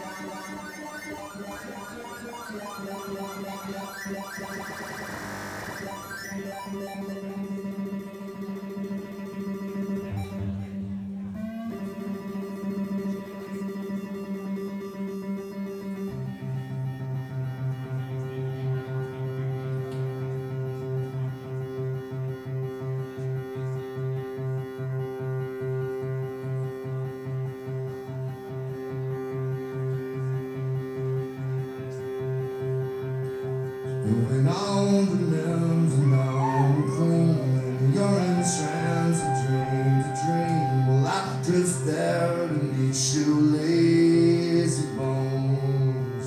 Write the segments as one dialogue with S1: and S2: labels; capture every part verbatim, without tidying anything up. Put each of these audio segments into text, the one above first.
S1: When all the limbs are now clean and you're in trance, a dream to dream, well I drift there to meet you, lazy bones.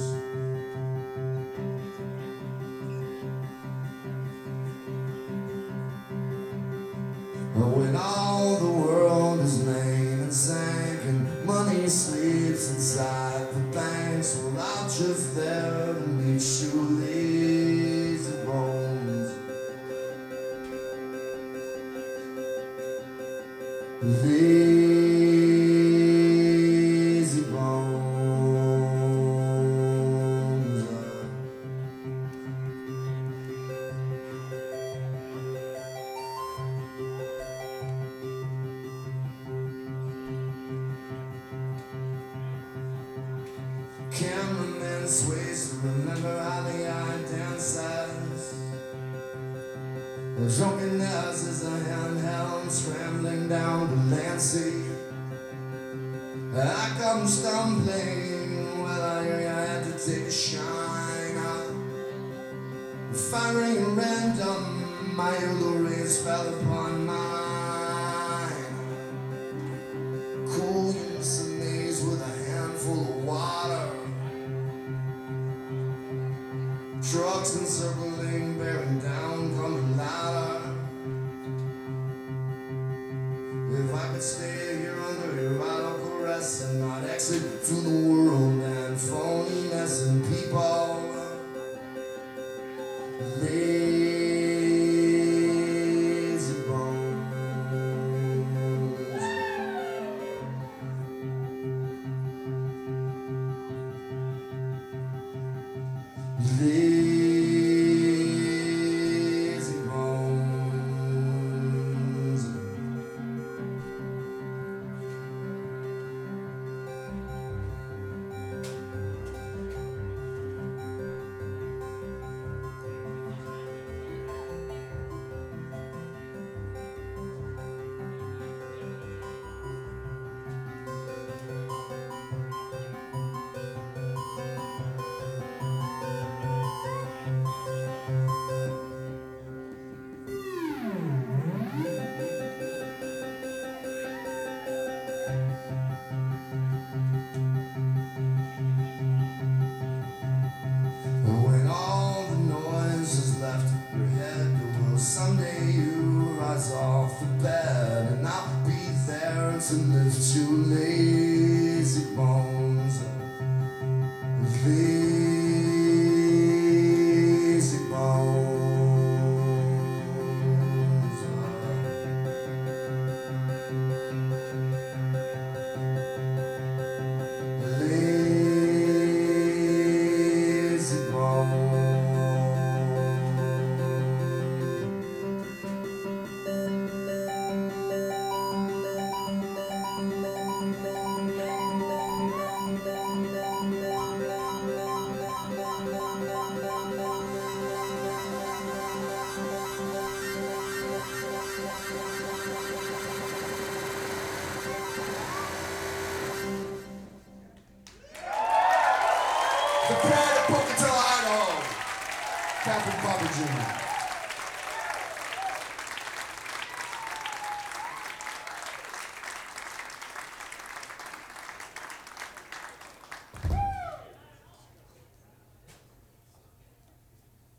S1: When all the world is made and sank and money sleeps inside the banks, well I'll drift there to meet you, lazy bones. Lazy bones. Cameraman sways to remember how the eye dances. The drunkenness is a handheld scrambling down the Lancey. I come stumbling, well I had to take a shine out. Firing at random, my yellow rays fell upon mine. Cool use of knees with a handful of water. Trucks encircling, bearing down, coming louder. If I could stay here under your idle caress and not exit to the world and phoniness and people. Lazy bones. Lazy bones. When all the noise is left your head, will someday you rise off the bed, and I'll be there to lift you, lazy bones. Lazy bones. Lazy bones. Prepare to Pocatello, Idaho. Captain Papa Junior